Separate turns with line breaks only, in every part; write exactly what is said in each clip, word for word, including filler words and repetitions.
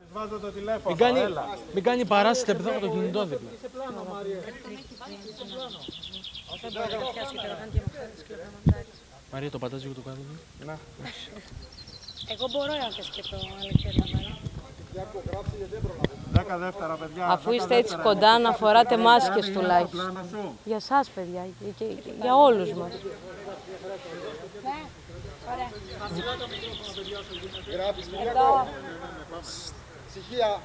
Βάζω το τηλέφωνο.
Μην κάνει, μην κάνει παράσταση επειδή έχω το κινητό δίπλα. Μαρία, το πατάς λίγο το κάτω.
Ναι.
Εγώ μπορώ να θες και το Αλεξέλλα.
Δέκα δεύτερα, παιδιά.
Αφού είστε έτσι κοντά, να φοράτε μάσκες τουλάχιστον. Για σας, παιδιά, και, και, και για όλους μας.
Εδώ. Ησυχία.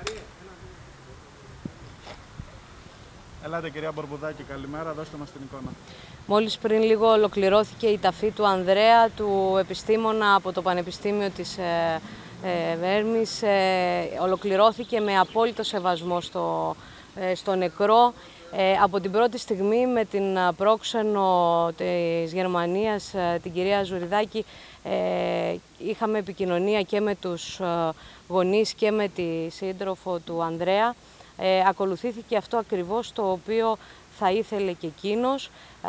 Ελάτε κυρία Μπορμπουδάκη, καλημέρα, δώστε μας την εικόνα.
Μόλις πριν λίγο ολοκληρώθηκε η ταφή του Ανδρέα, του επιστήμονα από το Πανεπιστήμιο της ε, ε, Βέρμης. Ε, ολοκληρώθηκε με απόλυτο σεβασμό στο, ε, στο νεκρό. Ε, από την πρώτη στιγμή με την πρόξενο της Γερμανίας, ε, την κυρία Ζουριδάκη, ε, είχαμε επικοινωνία και με τους ε, γονείς και με τη σύντροφο του Ανδρέα. Ε, ακολουθήθηκε αυτό ακριβώς το οποίο θα ήθελε και εκείνος.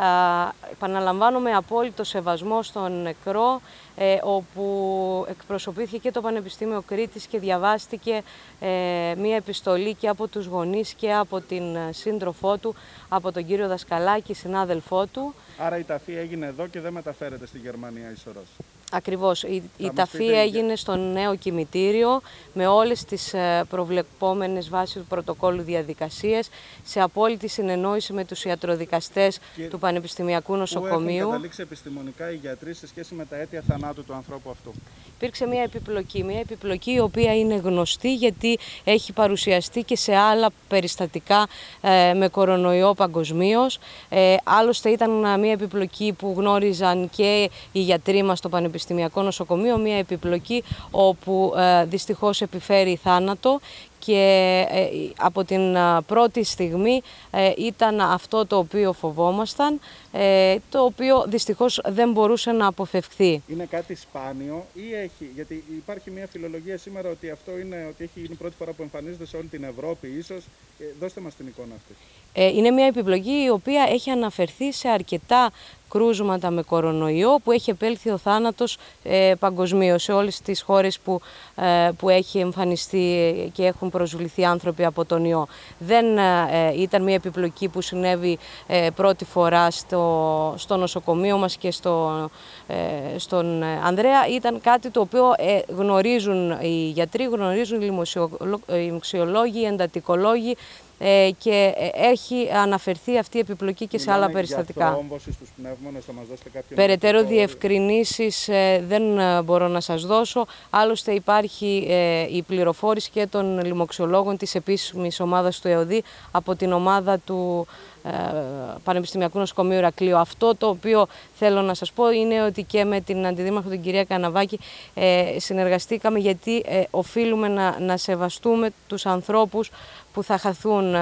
Ε, επαναλαμβάνω με απόλυτο σεβασμό στον νεκρό, ε, όπου εκπροσωπήθηκε και το Πανεπιστήμιο Κρήτης και διαβάστηκε ε, μία επιστολή και από τους γονείς και από την σύντροφό του, από τον κύριο Δασκαλάκη, συνάδελφό του.
Άρα η ταφή έγινε εδώ και δεν μεταφέρεται στη Γερμανία ίσορρος.
Ακριβώς. Η, η ταφή έγινε στο νέο κημητήριο με όλες τις προβλεπόμενες βάσει του πρωτοκόλλου διαδικασίες, σε απόλυτη συνεννόηση με τους ιατροδικαστές και του Πανεπιστημιακού Νοσοκομείου.
Πού έχουν καταλήξει επιστημονικά οι γιατροί σε σχέση με τα αίτια θανάτου του ανθρώπου αυτού?
Υπήρξε μια επιπλοκή, μια επιπλοκή η οποία είναι γνωστή γιατί έχει παρουσιαστεί και σε άλλα περιστατικά ε, με κορονοϊό παγκοσμίως. Ε, άλλωστε ήταν μια επιπλοκή που γνώριζαν και οι γιατροί μας στο Πανεπιστημιακό Νοσοκομείο, μια επιπλοκή όπου ε, δυστυχώς επιφέρει θάνατο. Και ε, από την ε, πρώτη στιγμή ε, ήταν αυτό το οποίο φοβόμασταν, ε, το οποίο δυστυχώς δεν μπορούσε να αποφευχθεί.
Είναι κάτι σπάνιο ή έχει, γιατί υπάρχει μια φιλολογία σήμερα ότι αυτό είναι, ότι έχει γίνει πρώτη φορά που εμφανίζεται σε όλη την Ευρώπη ίσως. Ε, δώστε μας την εικόνα αυτή.
Ε, είναι μια επιπλοκή η οποία έχει αναφερθεί σε αρκετά κρούσματα με κορονοϊό, που έχει επέλθει ο θάνατος ε, παγκοσμίως σε όλες τις χώρες που, ε, που έχει εμφανιστεί και έχουν προσβληθεί άνθρωποι από τον ιό. Δεν ε, ήταν μια επιπλοκή που συνέβη ε, πρώτη φορά στο, στο νοσοκομείο μας και στο, ε, στον Ανδρέα. Ήταν κάτι το οποίο ε, γνωρίζουν οι γιατροί, γνωρίζουν οι λοιμοξιολόγοι, οι εντατικολόγοι, Ε, και έχει αναφερθεί αυτή η επιπλοκή και σε άλλα περιστατικά.
Για θρόμβωση στους πνεύμονες, θα μας δώσετε κάποιο...
Περαιτέρω διευκρινήσεις ε, δεν μπορώ να σας δώσω. Άλλωστε υπάρχει ε, η πληροφόρηση και των λοιμοξιολόγων της επίσημης ομάδας του ΕΟΔΗ από την ομάδα του ε, Πανεπιστημιακού Νοσοκομείου Ηρακλείου. Αυτό το οποίο θέλω να σας πω είναι ότι και με την Αντιδήμαρχο την κυρία Καναβάκη ε, συνεργαστήκαμε, γιατί ε, οφείλουμε να, να σεβαστούμε τους ανθρώπους που θα χαθούν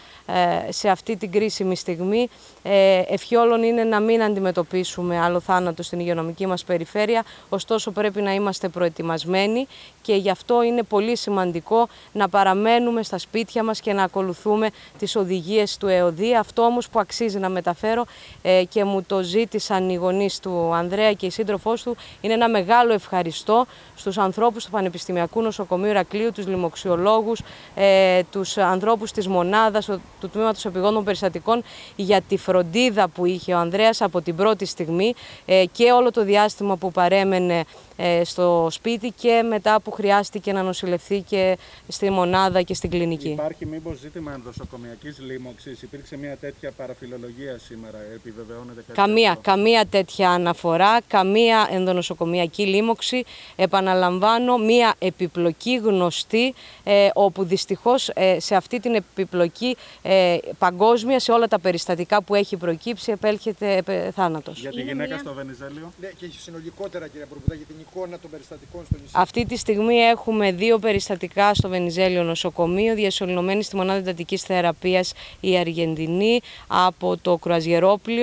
σε αυτή την κρίσιμη στιγμή. Ευχιόλων είναι να μην αντιμετωπίσουμε άλλο θάνατο στην υγειονομική μας περιφέρεια, ωστόσο πρέπει να είμαστε προετοιμασμένοι και γι' αυτό είναι πολύ σημαντικό να παραμένουμε στα σπίτια μας και να ακολουθούμε τις οδηγίες του ΕΟΔΗ. Αυτό όμως που αξίζει να μεταφέρω και μου το ζήτησαν οι γονείς του Ανδρέα και η σύντροφός του, είναι ένα μεγάλο ευχαριστώ στους ανθρώπους του Πανεπιστημιακού Νοσοκομείου Ηρακλείου, τους λοιμοξιολόγους, τους ανθρώπους της μονάδας, του Τμήματος Επιγόντων Περιστατικών, για τη φροντίδα που είχε ο Ανδρέας από την πρώτη στιγμή και όλο το διάστημα που παρέμενε στο σπίτι και μετά που χρειάστηκε να νοσηλευθεί και στη μονάδα και στην κλινική.
Υπάρχει μήπως ζήτημα ενδοσοκομιακής λίμωξης? Υπήρξε μια τέτοια παραφιλολογία σήμερα, επιβεβαιώνεται κάτι?
Καμία, καμία τέτοια αναφορά, καμία ενδονοσοκομιακή λίμωξη. Επαναλαμβάνω, μια επιπλοκή γνωστή, ε, όπου δυστυχώς ε, σε αυτή την επιπλοκή ε, παγκόσμια, σε όλα τα περιστατικά που έχει προκύψει, επέλχεται ε, θάνατος.
Για τη γυναίκα μια... στο Βενιζέλιο.
Ναι, και συνολικότερα, κύριε Μπορμπουδάκη, για την εικόνα των περιστατικών στο νησί.
Αυτή τη στιγμή έχουμε δύο περιστατικά στο Βενιζέλιο νοσοκομείο, διασωληνωμένη στη μονάδα εντατικής θεραπείας η Αργεντινή από το Κρουαζιερόπλιο,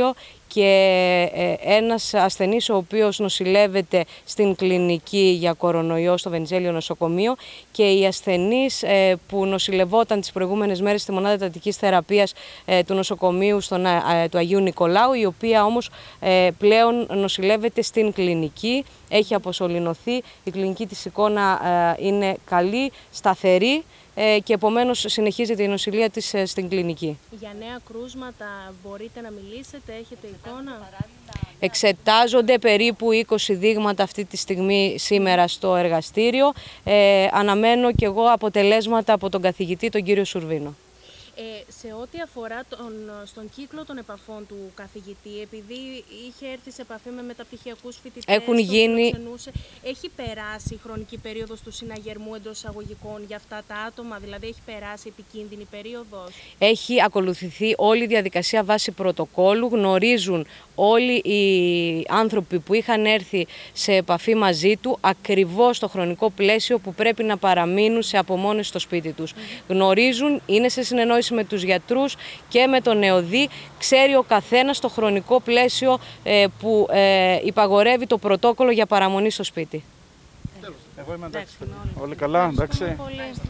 και ένας ασθενής ο οποίος νοσηλεύεται στην κλινική για κορονοϊό στο Βενιζέλιο νοσοκομείο και οι ασθενείς που νοσηλευόταν τις προηγούμενες μέρες στη μονάδα εντατικής θεραπείας του νοσοκομείου στον, του Αγίου Νικολάου, η οποία όμως πλέον νοσηλεύεται στην κλινική, έχει αποσωληνωθεί, η κλινική της εικόνα είναι καλή, σταθερή και επομένως συνεχίζεται η νοσηλεία της στην κλινική.
Για νέα κρούσματα μπορείτε να μιλήσετε, έχετε εικόνα?
Εξετάζονται περίπου είκοσι δείγματα αυτή τη στιγμή σήμερα στο εργαστήριο. Ε, αναμένω και εγώ αποτελέσματα από τον καθηγητή, τον κύριο Σουρβίνο.
Ε, σε ό,τι αφορά τον, στον κύκλο των επαφών του καθηγητή, επειδή είχε έρθει σε επαφή με μεταπτυχιακούς φοιτητές,
Έχουν γίνει...
έχει περάσει η χρονική περίοδος του συναγερμού εντός εισαγωγικών για αυτά τα άτομα, δηλαδή έχει περάσει επικίνδυνη περίοδος?
Έχει ακολουθηθεί όλη η διαδικασία βάσει πρωτοκόλου, γνωρίζουν όλοι οι άνθρωποι που είχαν έρθει σε επαφή μαζί του ακριβώς το χρονικό πλαίσιο που πρέπει να παραμείνουν σε απομόνωση στο σπίτι τους. Mm-hmm. Γνωρίζουν, είναι σε συνεννόηση με τους γιατρούς και με τον ΕΟΔΗ, ξέρει ο καθένας το χρονικό πλαίσιο ε, που ε, υπαγορεύει το πρωτόκολλο για παραμονή στο σπίτι.
Εγώ είμαι εντάξει. Όλοι καλά, εντάξει.